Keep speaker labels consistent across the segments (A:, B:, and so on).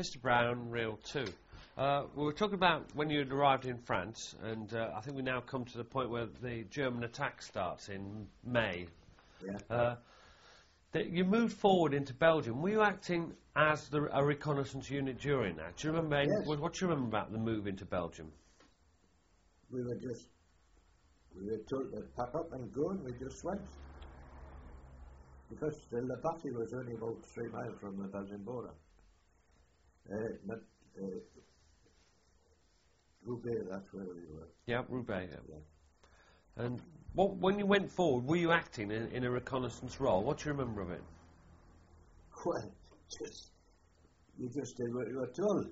A: Mr. Brown, Reel 2. We were talking about when you had arrived in France, and I think we now come to the point where the German attack starts in May.
B: Yeah.
A: That you moved forward into Belgium. Were you acting as a reconnaissance unit during that? Do you remember?
B: Yes.
A: What do you remember about the move into Belgium?
B: We were told to pack up and go, and we just went. Because Le Bati was only about 3 miles from the Belgian border. Roubaix, that's where we were.
A: Yeah, Roubaix. Yeah. And when you went forward, were you acting in a reconnaissance role? What do you remember of it?
B: Well, you just did what you were told.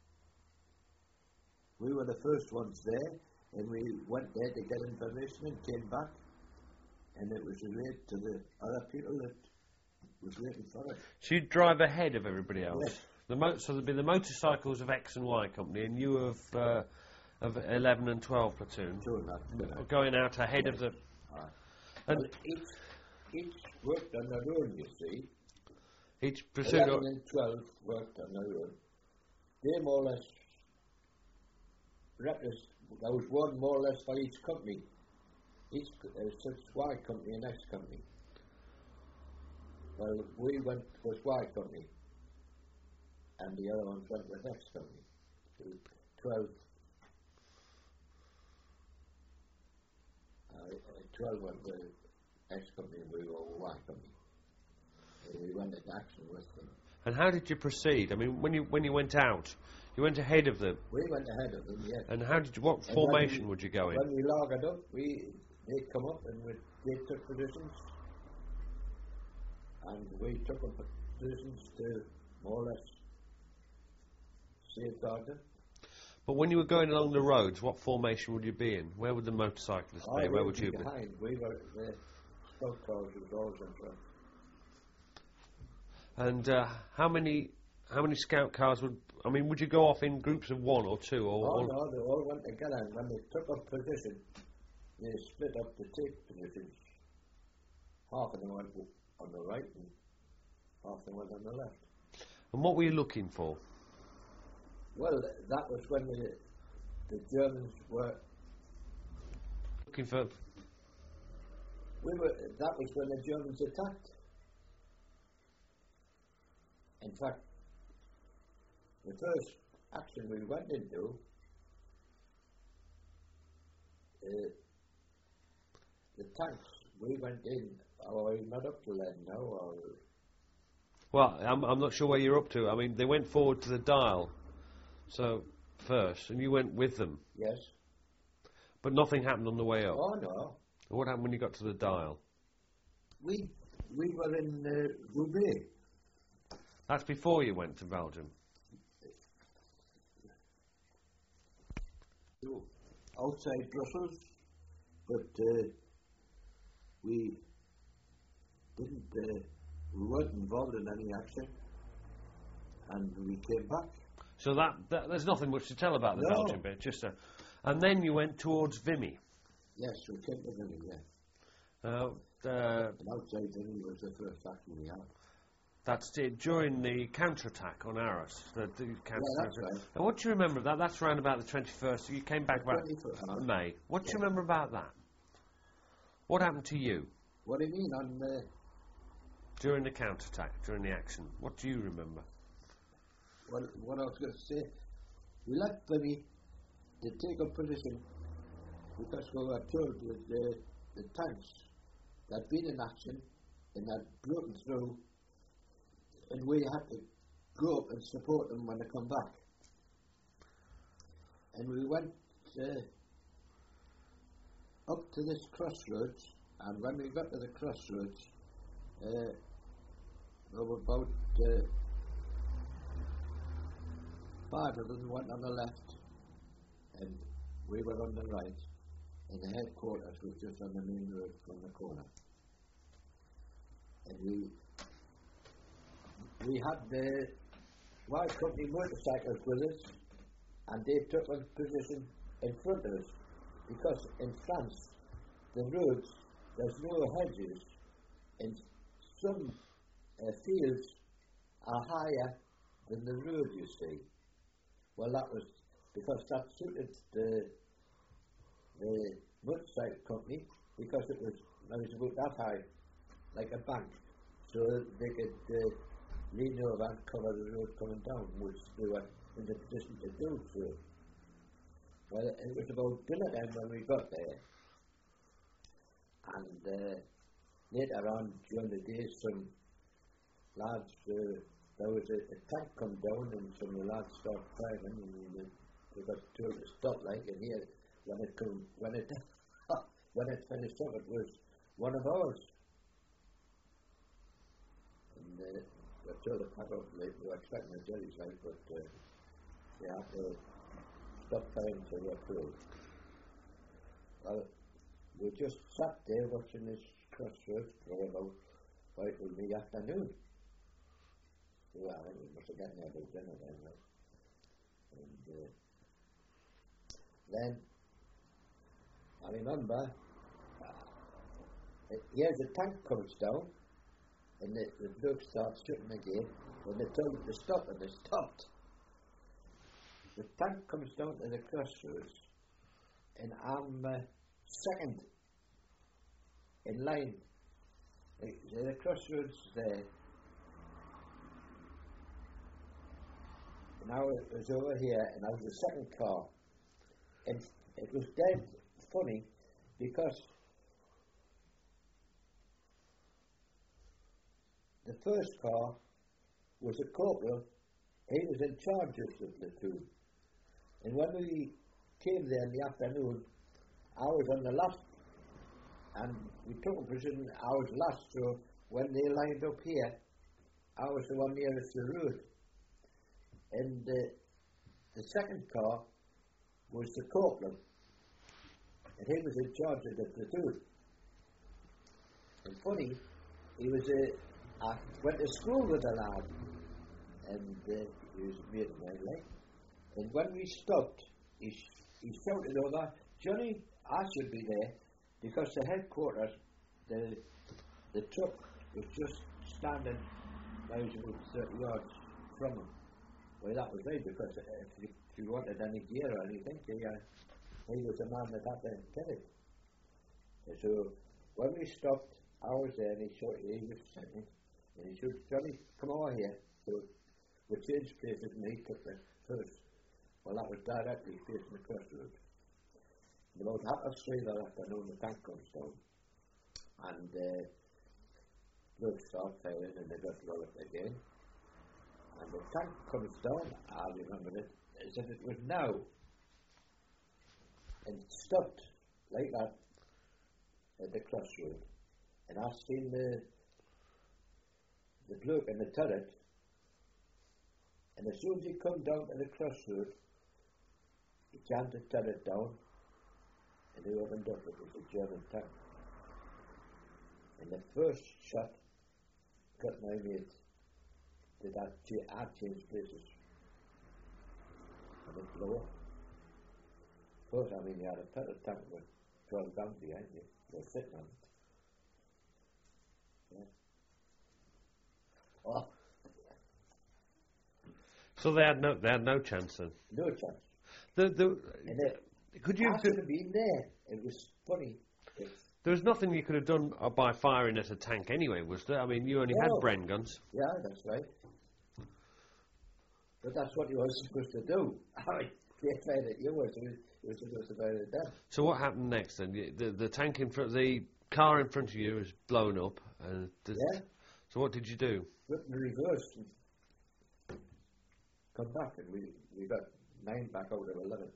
B: We were the first ones there, and we went there to get information and came back, and it was relayed to the other people that was waiting for it.
A: So you'd drive ahead of everybody else?
B: Yes.
A: So there'd be the motorcycles of X and Y Company, and you of 11 and 12 platoon, going out ahead of the...
B: And well, each worked on their own, you see.
A: Each platoon...
B: 11 and 12 worked on their own. They more or less... There was one more or less for each company. Each Y Company and X Company. Well, we went with Y Company, and the other ones went with X Company. So 12 went with X Company, and we were Y Company. So we went into action with them.
A: And how did you proceed? I mean, when you went out, you went ahead of them.
B: We went ahead of them, yes.
A: And how did you? What formation would you go in?
B: When we logged up, they'd come up and they took positions, and we took up positions to more or less safeguard them.
A: But when you were going along the roads, what formation would you be in? Where would the motorcyclists be? Where would you be?
B: Behind. We were the scout cars was always in front.
A: And how many scout cars would? I mean, would you go off in groups of 1 or 2? Or
B: no, they all went together. And when they took up position, they split up to take positions. Half of them went on the right, and half of them went on the left.
A: And what were you looking for?
B: Well, that was when the Germans were
A: looking for.
B: That was when the Germans attacked. In fact, the first action we went into, the tanks, we went in. Are we not up to that now? Or?
A: Well, I'm not sure where you're up to. I mean, they went forward to the Dial, so first, and you went with them.
B: Yes.
A: But nothing happened on the way up.
B: Oh no.
A: What happened when you got to the Dial?
B: We were in Roubaix.
A: That's before you went to Belgium.
B: Outside Brussels, but we weren't involved in any action, and we came back.
A: So that there's nothing much to tell about the Belgian bit, just and then you went towards Vimy.
B: Yes, we came to Vimy. Yeah.
A: And
B: outside Vimy was the first action we had.
A: That's it, during the counterattack on Arras.
B: Yeah, that's right.
A: And what do you remember of that? That's around about the 21st. You came back about May. What do you remember about that? What happened to you?
B: What do you mean on
A: during the counterattack, during the action? What do you remember?
B: Well, what I was going to say, we left Vimy to take a position because we were told that the tanks that had been in action and had broken through, and we had to go up and support them when they come back. And we went up to this crossroads, and when we got to the crossroads, there were about 5 of them went on the left, and we were on the right, and the headquarters was just on the main road from the corner. And we had the Y Company motorcycles with us, and they took a position in front of us, because in France, the roads, there's no hedges, and some fields are higher than the road, you see. Well, that was because that suited the motorcycle company, because it was about that high, like a bank, so they could lean over and cover the road coming down, which they were in the position to do. So, well, it was about dinner time when we got there, and later on during the day, some lads, there was a tank come down, and some of the lads started driving, and they got told to stop, like, and here, when it when it finished up, it was one of ours. And they were told to pack up, like, they were expecting the jellies, like, but they had to stop firing till they were through. Well, we just sat there watching this crossroads for about, well, it was the afternoon. Well, I think we must have gotten there about dinner then, right? And then, I remember, here's the tank comes down, and the bloke starts shooting again, and they told them to stop, and they stopped. The tank comes down to the crossroads, and I'm second in line. The crossroads there. And I was over here, and I was the second car. And it was dead funny, because the first car was a corporal. He was in charge of the platoon. And when we came there in the afternoon, I was on the last, and we took a position, I was last, so when they lined up here, I was the one nearest the road. And the second car was the corporal, and he was in charge of the platoon. And funny, he was I went to school with a lad, and he was a mate of mine, like. And when we stopped, he shouted over, "Johnny, I should be there," because the headquarters, the truck was just standing, I was about 30 yards from him. Well, that was right, because if you wanted any gear or anything, he was the man that had to get it. And so when we stopped, I was there, and he was sitting, and he said, "Johnny, come over here." So we changed places, and he took the first. Well, that was directly facing the crossroad. And about 3:30 that afternoon, the tank comes down, and they'll start firing, and they got rolled up again. And the tank comes down, I remember it, as if it was now, and stopped like that at the crossroad. And I seen the bloke in the turret, and as soon as he come down to the crossroad, he jammed the turret down, and he opened up. It was a German tank. And the first shot got my mate. I'd changed places. And it blew up. Of course, I mean, you had a turret tank with 12 guns behind you. They were sitting on it. Yeah. Oh.
A: So they had no chance then.
B: No chance.
A: Could you?
B: I should have been there. It was funny.
A: There was nothing you could have done by firing at a tank anyway, was there? I mean, you only had Bren guns.
B: Yeah, that's right. But that's what you were supposed to do. I mean, they fired at you, you were supposed to fire at them.
A: So what happened next then? The tank in front, the car in front of you was blown up, and
B: yeah.
A: So what did you do?
B: Went in reverse and come back, and we got 9 back out of 11.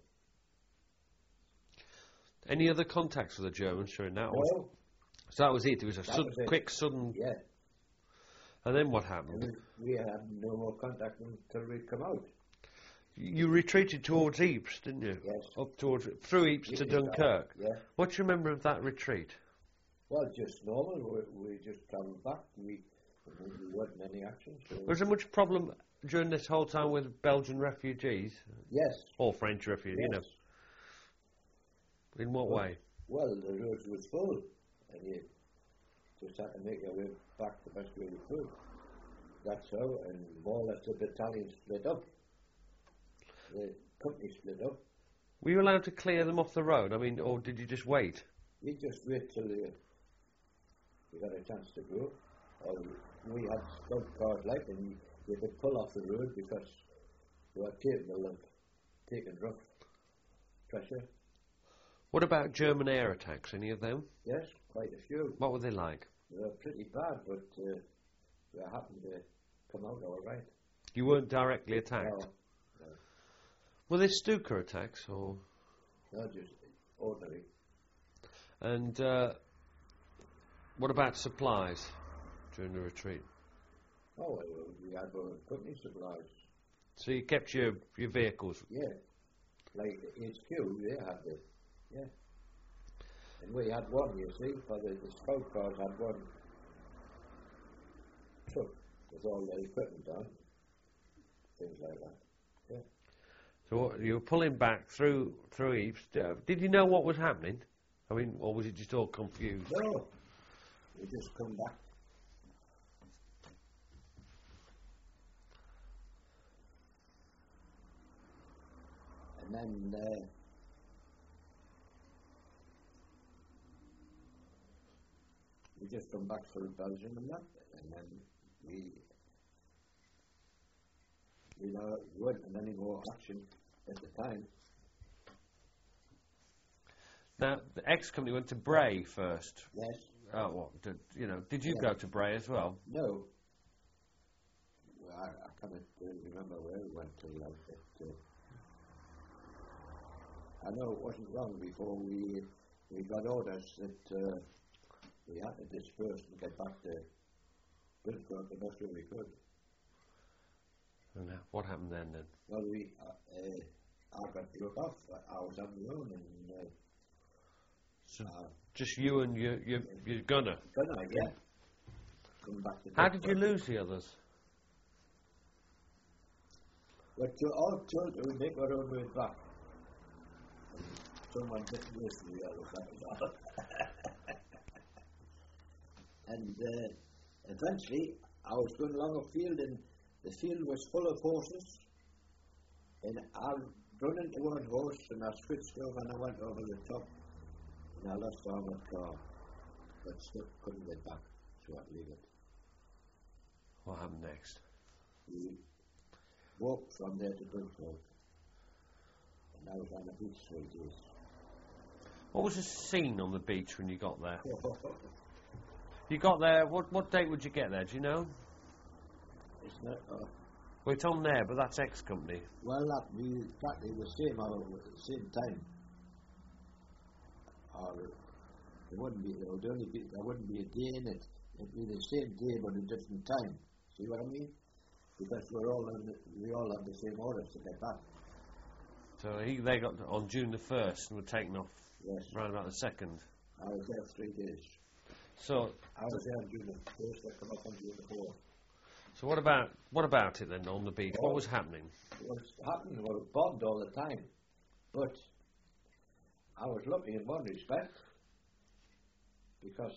A: Any other contacts with the Germans during that?
B: No.
A: So that was it. It was a quick, sudden.
B: Yeah.
A: And then what happened?
B: And we had no more contact until we'd come out.
A: You retreated towards Ypres, didn't you?
B: Yes.
A: Up towards through Ypres to Dunkirk.
B: Yeah.
A: What do you remember of that retreat?
B: Well, just normal. We just travelled back. We wasn't any action. So.
A: Was there much problem during this whole time with Belgian refugees?
B: Yes.
A: Or French refugees,
B: yes.
A: you know. In what way?
B: Well, the roads was full, and you just had to make your way back the best way you could. That's how, and more or less the battalion split up. The company split up.
A: Were you allowed to clear them off the road? I mean, or did you just wait?
B: We just wait till we got a chance to go. Or we had scout cars like, and we could pull off the road because we were capable of taking rough pressure.
A: What about German air attacks? Any of them?
B: Yes, quite a few.
A: What were they like?
B: They were pretty bad, but we happened to come out all right.
A: You weren't directly attacked?
B: No.
A: Were they Stuka attacks, or...?
B: No, just ordinary.
A: And what about supplies during the retreat?
B: Oh, well, we had our company supplies.
A: So you kept your vehicles?
B: Yeah. Like HQ, they had it. Yeah. And we had one, you see, for the scout cars had one truck with all the equipment on. Things like that. Yeah.
A: So you were pulling back through Ypres. Did you know what was happening? I mean, or was it just all confused?
B: No. We just come back. And then we just come back for Belgium and that, and then we weren't in any more action at the time.
A: Now, the ex-company went to Bray first.
B: Yes.
A: Oh, what? Did you go to Bray as well?
B: No. Well, I can't really remember where we went to, but I know it wasn't long before we got orders that we had to disperse and get back to Dunkirk the best way we could.
A: And what happened then?
B: Well, I got broke off. I was on my own, and
A: so just you and your gunner?
B: Gunner, yeah. Come back to
A: How did you lose the others?
B: Well, all told we make our own way back. And someone didn't listen to the others, that was all. And eventually, I was going along a field, and the field was full of horses, and I run into one horse, and I switched over, and I went over the top, and I lost the armoured car, but still couldn't get back, so I'd leave it.
A: What happened next?
B: We walked from there to Dunkirk, and I was on the beach for days.
A: What was the scene on the beach when you got there? You got there, what date would you get there, do you know?
B: It's not,
A: well, it's on there, but that's ex-company.
B: Well, that be exactly the same hour, same time. Or there wouldn't be, there wouldn't be a day in it. It'd be the same day, but a different time. See what I mean? Because we all had the same orders to get back.
A: So they got on June the 1st and were taken off around about the 2nd.
B: I was there 3 days.
A: So
B: I was there on June the 1st, I come up on June the 4th.
A: So what about it then on the beach? What was happening?
B: What was happening was bombed all the time. But I was lucky in one respect because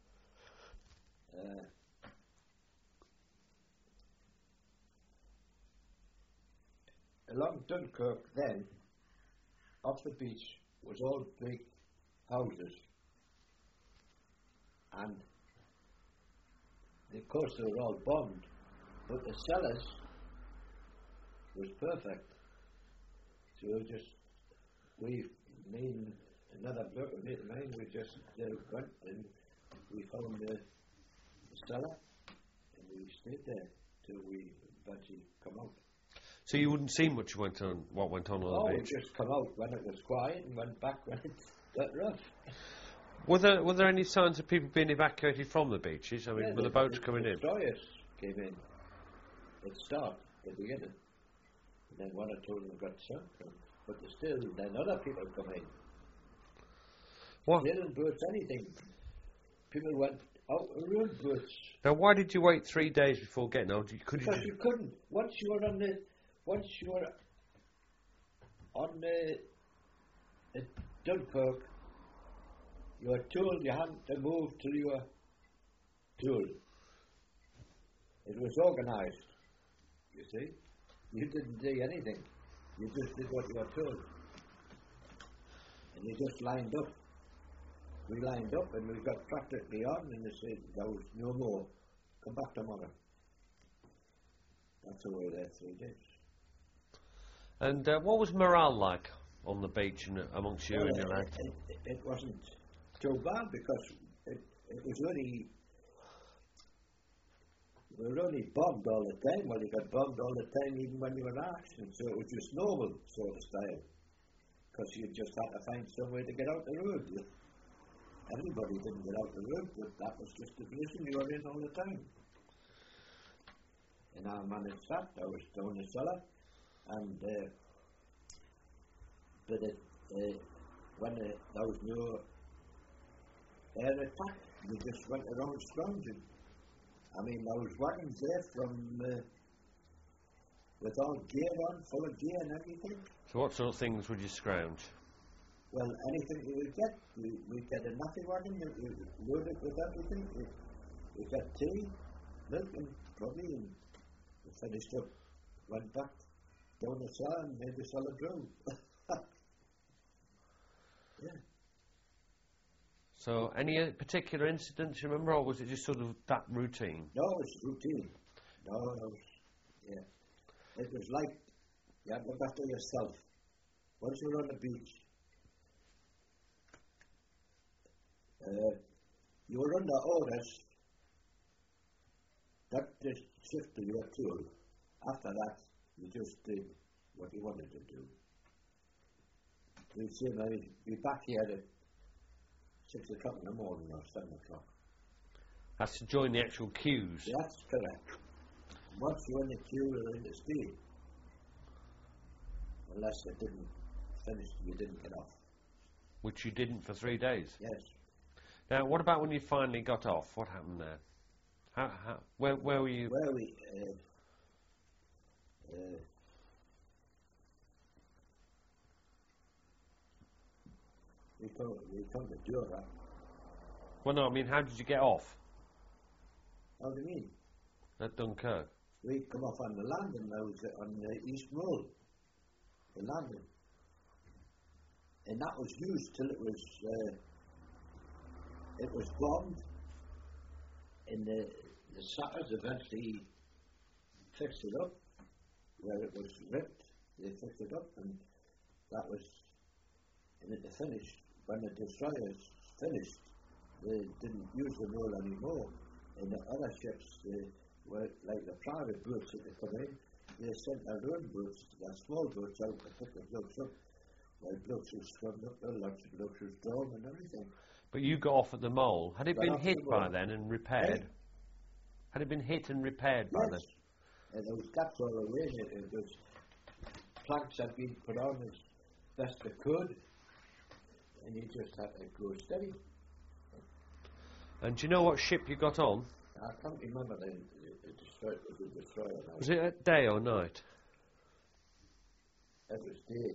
B: along Dunkirk then, off the beach, was all big houses. And of course they were all bombed, but the cellars was perfect. So me and another bloke, a mate of mine, we just went and we found the cellar and we stayed there till we eventually come out.
A: So you wouldn't see much what went on the beach?
B: We just come out when it was quiet and went back when it got rough.
A: Were there any signs of people being evacuated from the beaches? I mean, were the boats coming in?
B: Destroyers came in at the start, at the beginning. And then one or two of them got sunk. But then other people come in.
A: What?
B: They didn't boats anything. People went out and ruined boats.
A: Now, why did you wait 3 days before getting out?
B: Because you couldn't. Once you were on at Dunkirk, you were told you had to move till you were told. It was organised, you see. You didn't do anything. You just did what you were told. And you just lined up. We lined up and we got practically on and they said, there was no more. Come back tomorrow. That's the way there 3 days.
A: And what was morale like on the beach and amongst you and your lads?
B: It wasn't too bad because it was only... We were only bombed all the time. Well, you got bombed all the time even when you were action. So it was just normal sort of style. Because you just had to find some way to get out the road. Everybody didn't get out the road, but that was just the position you were in all the time. And I managed that. I was down the cellar. And when there was no air attack, we just went around scrounging. I mean, there was wagons there from with all gear on, full of gear and everything.
A: So what sort of things would you scrounge?
B: Well, anything we would get. We'd get a nappy wagon, loaded with everything. We got tea, milk and coffee, and we finished up, went back down the cellar and made a solid brew. Yeah.
A: So any particular incidents you remember, or was it just sort of that routine?
B: No, it was routine. No, it was, yeah. It was like you had to look after yourself. Once you were on the beach, you were under orders not to shift to your tool. After that, you just did what you wanted to do. We'd say maybe be back here at 6 o'clock in the morning or 7 o'clock.
A: That's to join the actual queues.
B: That's correct. Once you're in the queue, you're in the steam. Unless you didn't finish, you didn't get off.
A: Which you didn't for 3 days?
B: Yes.
A: Now, what about when you finally got off? What happened there? Where were you?
B: Where we come to Dura.
A: Well, no, I mean, how did you get off?
B: How do you mean?
A: At Dunkirk?
B: We come off on the landing. I was on the East Road, the landing. And that was used till it was bombed. And the sappers eventually fixed it up. Where it was ripped, they fixed it up, and that was, and at the finish, when the destroyers finished, they didn't use the road anymore. And the other ships, they were like the private boats that they come in, they sent their own boats, their small boats out to pick the blokes up. Like blokes who swam up there, lots of blokes who drowned and everything.
A: But you got off at the mole. Had it been hit by then and repaired?
B: Hey?
A: Had it been hit and repaired by then?
B: And there was gaps all the way, and those planks had been put on as best they could, and you just had to go steady.
A: And do you know what ship you got on?
B: I can't remember the destroyer now.
A: Was it at day or night?
B: It was day,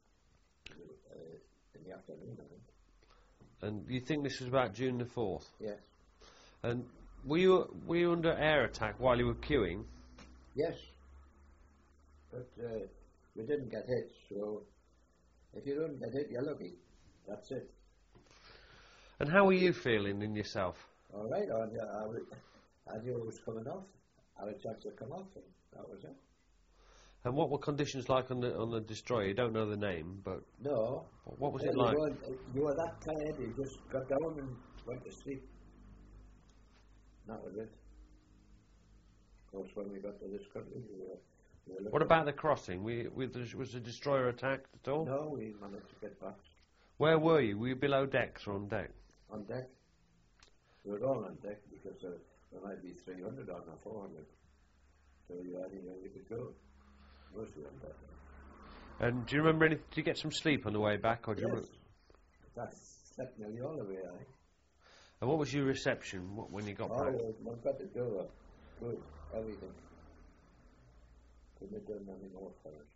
B: in the afternoon, I think.
A: And you think this was about June the 4th?
B: Yes.
A: And were you under air attack while you were queuing?
B: Yes. But we didn't get hit, so if you don't get hit, you're lucky. That's it.
A: And how were you feeling in yourself?
B: All right, I knew it was coming off. I had a chance to come off, and that was it.
A: And what were conditions like on the destroyer? You don't know the name, but
B: no.
A: What was it like?
B: You were that tired, you just got down and went to sleep. That was it. Of course, when we got to this country, we were
A: what about the crossing? Was the destroyer attacked at all?
B: No, we managed to get back.
A: Where were you? Were you below decks or on deck?
B: On deck. We were all on deck because there might be 300 on or 400. So you had anywhere you could go. Mostly on deck.
A: And do you remember anything? Did you get some sleep on the way back? Or do
B: yes. That slept nearly all the way,
A: And what was your reception when you got back?
B: We got the door. Good. Everything. Couldn't have done nothing more for us.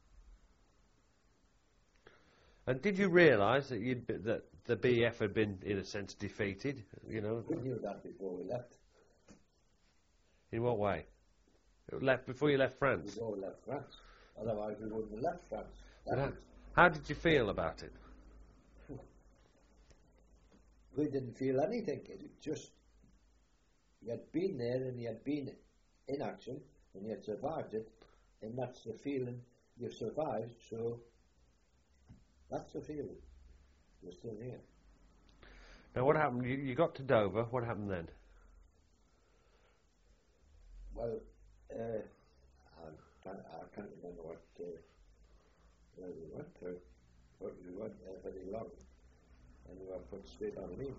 A: And did you realise that that the BF had been, in a sense, defeated? You know.
B: We knew that before we left.
A: In what way? Left before you left France.
B: Before we left France. Otherwise we wouldn't have left France.
A: How did you feel about it?
B: We didn't feel anything. It just, you had been there and you had been in action and you had survived it, and that's the feeling you've survived, so that's the feeling. You're still here.
A: Now what happened? You got to Dover, what happened then?
B: Well, I can't remember where we went to, but we weren't there very long, and we were put straight on leave.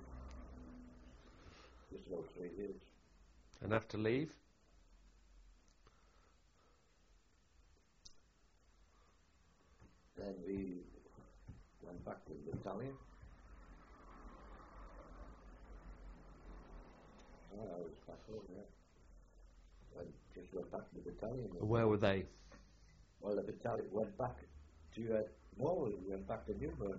B: Just about 3 years.
A: And after leave?
B: Then we went back to the battalion. Oh, I was back home, yeah. Just went back to the battalion.
A: Where were they?
B: Well, the battalion went back to Norway. We went back to Newburn.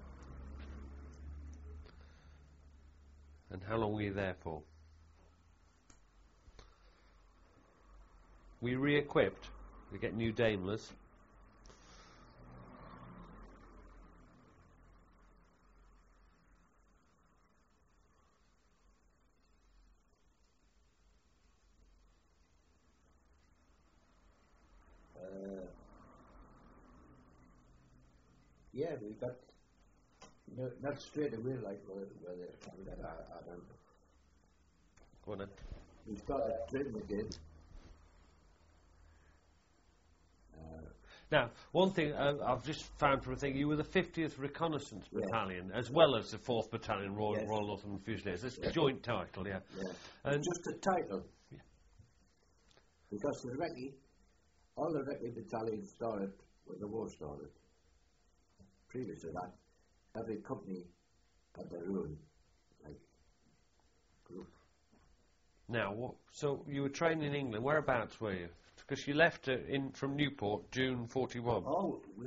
A: And how long were you there for? We re-equipped to get new Daimlers.
B: Yeah, we got not straight away like where they're coming. I don't know.
A: Go on then.
B: We started training again.
A: Now, one thing I've just found from a thing, you were the 50th Reconnaissance Battalion, as well as the 4th Battalion Royal Northern Fusiliers. It's a joint title, yeah.
B: And just a title. Yeah. Because the recce, all the recce battalions started when the war started. Previous to that, every company had their own, like, group.
A: Now, so you were trained in England. Whereabouts were you? Because you left from Newport, June 41.
B: Oh, we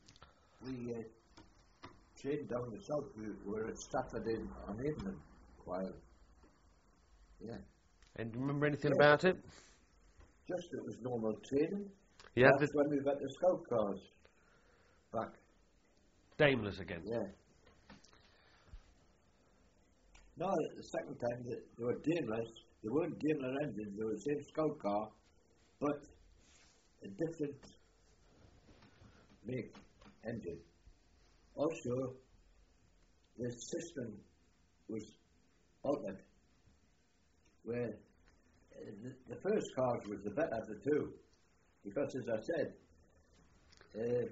B: trained down the south. We were at Stratford-on-Avon while. Yeah.
A: And do you remember anything about it?
B: Just it was normal training.
A: Yeah.
B: That's when we got the scout cars back.
A: Daimlers again.
B: Yeah. No, the second time they were Daimlers. They weren't Daimler engines. They were the same scout car, but a different make engine. Also, the system was altered, where the first cars was the better of the two, because as I said,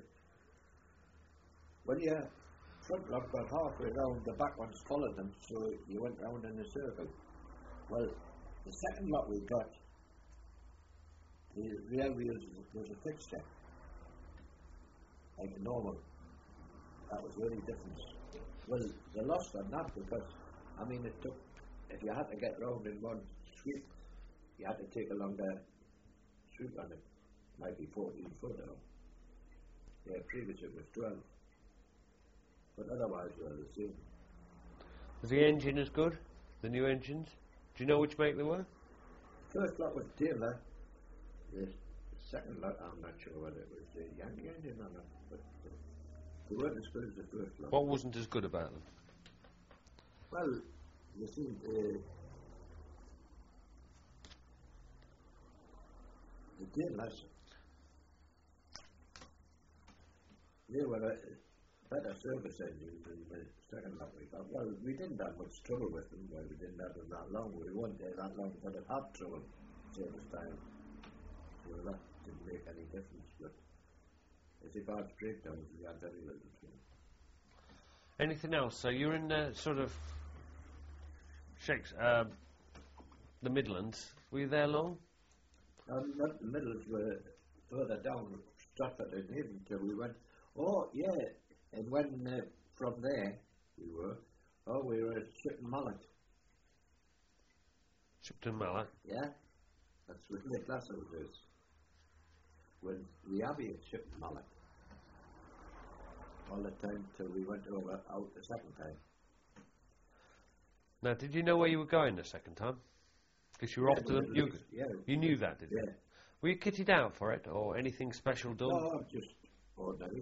B: when your front lot got halfway round, the back ones followed them, so you went round in a circle. Well, the second lot we got, the rear wheels was a fixture, like a normal. That was the only difference. Well, they lost on that because, I mean, it took, if you had to get round in one sweep, you had to take a longer sweep on it. Might be 14 foot now. Yeah, previous it was 12. But otherwise they were the same.
A: Was the engine as good? The new engines? Do you know which make they were?
B: First lot was Daimler. The second lot, I'm not sure whether it was the Yankee engine or not, but they weren't as good as the first lot.
A: What wasn't as good about them?
B: Well, you see, the Daimlers, they were a better service engine than the second lot we got. Well, we didn't have much trouble with them, well, we didn't have them that long. We weren't there that long, but it had trouble service time. So that didn't make any difference, but if you got breakdowns, we had very little trouble.
A: Anything else? So you're in sort of the Midlands. Were you there long?
B: Not the Midlands, were further down Stratford-on-Avon till we went. Oh, yeah, and when from there we were at Shipton Mallet.
A: Shipton Mallet?
B: Yeah, that's where the Glasgow was. When the Abbey at Shipton Mallet. All the time till we went out the second time.
A: Now, did you know where you were going the second time? Because you were off to the... You knew that, did you?
B: Yeah.
A: Were you kitted out for it, or anything special done?
B: No, just ordinary.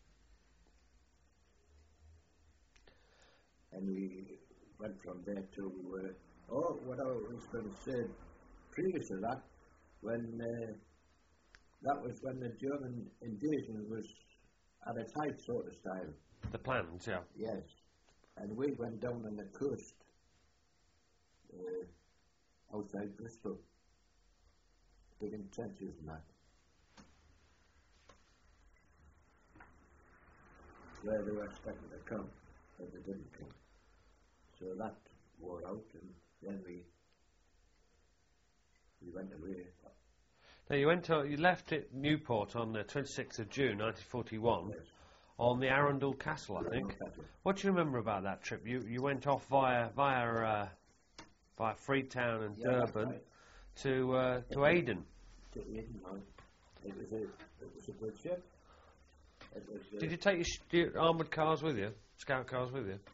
B: And we went from there to, what I was going to say, previous to that, when that was when the German invasion was at its height, sort of style.
A: The plans, yeah.
B: Yes. And we went down on the coast, outside Bristol, digging trenches and that. Where they were expecting to come, but they didn't come. So that wore out, and then we went away.
A: Now you left it Newport on the 26th of June 1941
B: Yes.
A: on the Arundel Castle, I think.
B: Castle.
A: What do you remember about that trip? You went off via Freetown and
B: Yeah, that's
A: Durban
B: right.
A: to Aden.
B: To Aden, right. It was a good ship. It was,
A: Did you take your armoured cars with you, scout cars with you?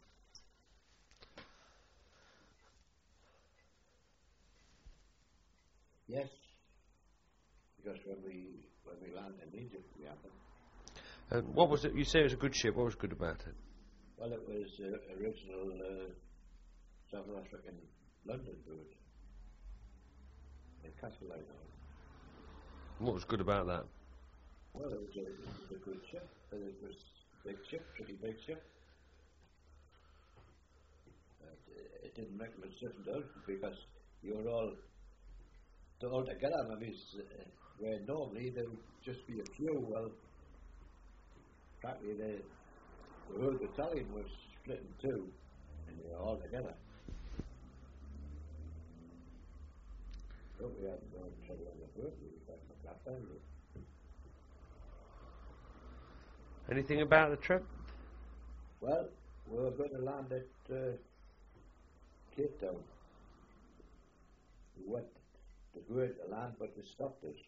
B: yes, because when we landed in Egypt, we had them.
A: And what was it? You say it was a good ship. What was good about it?
B: Well, it was original South African London boat. The Castle Lighthouse.
A: What was good about that?
B: Well, it was a good ship. And it was a big ship, pretty big ship. It didn't make much difference because you were all together. I mean, where normally there would just be a few. Well, practically the whole battalion was split in two, and they were all together. But we had no trouble on the boat. We were back on that time.
A: Anything about the trip?
B: Well, we were going to land at Cape Town. We went to go to land, but they stopped us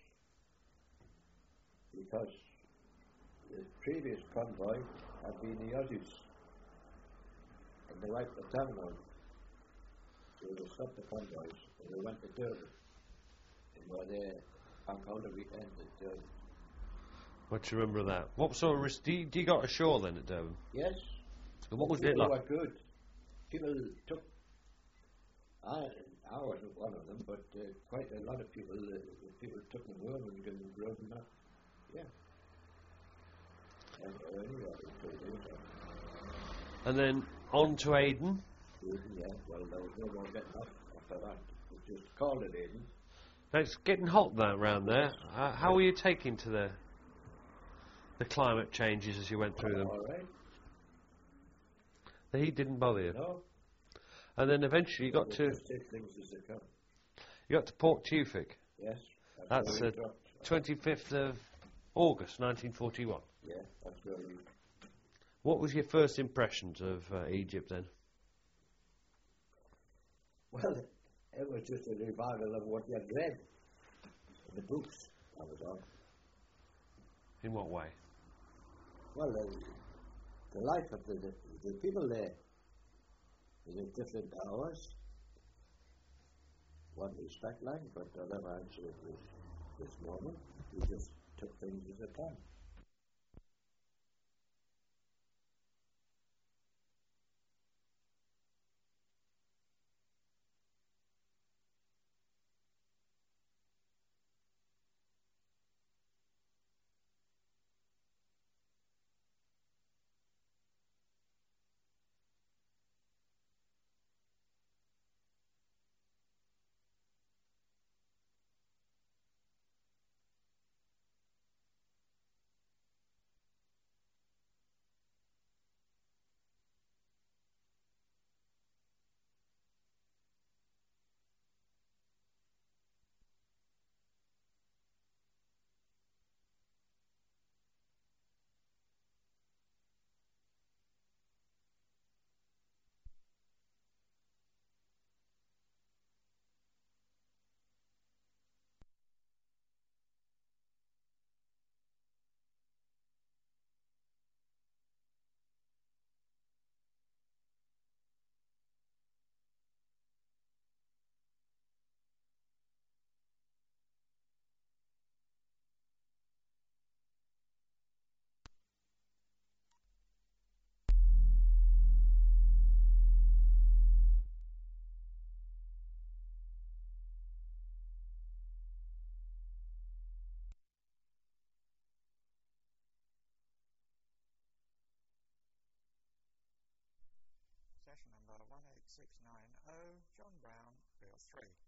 B: because the previous convoy had been the Aussies, and they wiped the town out. So they stopped the convoys, and we went to Durban, and we were there on the weekend at Durban.
A: What do you remember of that? What sort of risk? Do you got ashore then at Durban?
B: Yes.
A: And what was it
B: People
A: like?
B: were good. People took. I wasn't one of them, but quite a lot of people. People took them home and gave them grub and that. Yeah.
A: And then on to Aden.
B: Yeah. Well, there was no more getting off after that. We just called it Aden.
A: Now it's getting hot round there. How were you taking to the climate changes as you went through them?
B: All right.
A: The heat didn't bother you.
B: No.
A: And then eventually you got
B: We
A: to
B: just take things as they come.
A: Port Tewfik.
B: Yes.
A: That's
B: where
A: the
B: we dropped.
A: 25th of August 1941.
B: Yeah. That's where we.
A: What was your first impressions of Egypt then?
B: Well, it was just a revival of what you had read in the books. I was on.
A: In what way?
B: Well, the life of the people there is at different hours. One respect line, but the other answer was normal. We just took things as they come.
C: confirmation number 18690, John Brown, Reel 3.